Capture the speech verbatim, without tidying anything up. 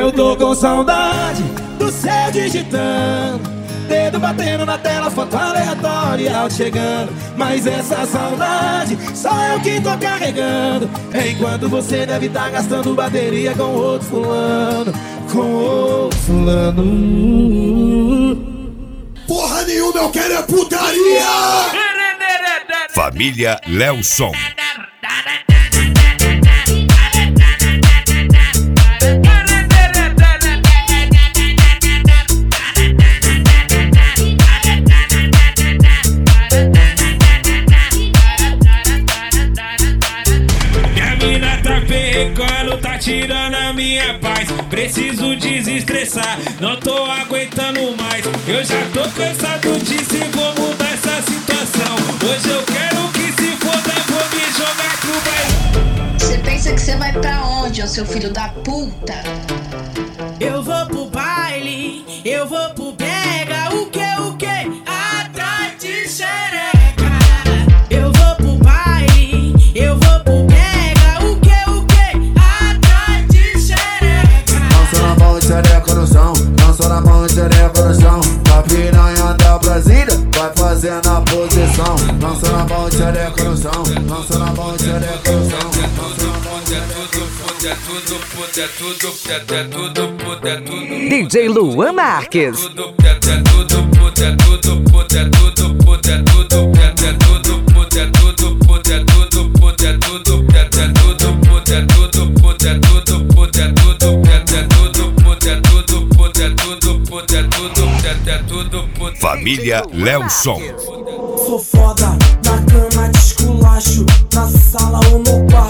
Eu tô com saudade do céu digitando, dedo batendo na tela, foto aleatória chegando. Mas essa saudade só eu que tô carregando, enquanto você deve tá gastando bateria com outro fulano, com outro fulano. Porra nenhuma, eu quero é putaria! Família Lelson. Quando tá tirando a minha paz, preciso desestressar, não tô aguentando mais. Eu já tô cansado disso e vou mudar essa situação. Hoje eu quero que se foda, vou me jogar pro baile. Você pensa que você vai pra onde, ô seu filho da puta? Eu vou pro baile, eu vou pro brega, o que, o que? Atrás de xereca. Eu vou pro baile, eu vou pro brega, o que, o que? Atrás de xereca. Dança na mão e xereca no chão, dança na mão e xereca no chão. A piranha da Brasília vai fazendo a posição. Dança na mão e xereca no chão, dança na mão e xereca no chão. D J Luan Marques. Família Lelson. Sou foda, na cama de esculacho, na sala ou no bar.